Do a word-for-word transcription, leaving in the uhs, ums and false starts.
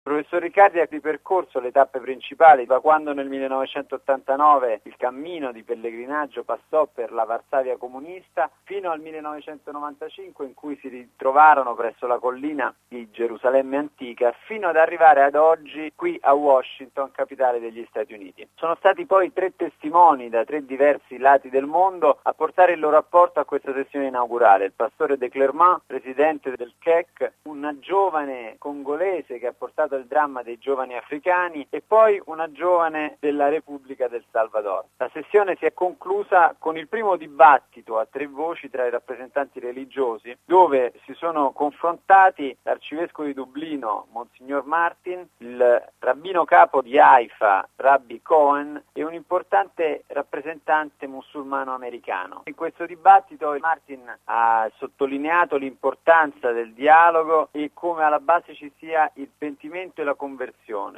Il professor Riccardi ha ripercorso le tappe principali da quando nel millenovecentottantanove il cammino di pellegrinaggio passò per la Varsavia comunista fino al millenovecentonovantacinque in cui si ritrovarono presso la collina di Gerusalemme antica fino ad arrivare ad oggi qui a Washington, capitale degli Stati Uniti. Sono stati poi tre testimoni da tre diversi lati del mondo a portare il loro apporto a questa sessione inaugurale: il pastore de Clermont, presidente del C E C, una giovane congolese che ha portato il dramma dei giovani africani e poi una giovane della Repubblica del Salvador. La sessione si è conclusa con il primo dibattito a tre voci tra i rappresentanti religiosi, dove si sono confrontati l'arcivescovo di Dublino, Monsignor Martin, il rabbino capo di Haifa, Rabbi Cohen, e un importante rappresentante musulmano americano. In questo dibattito Martin ha sottolineato l'importanza del dialogo e come alla base ci sia il pentimento e la conversione.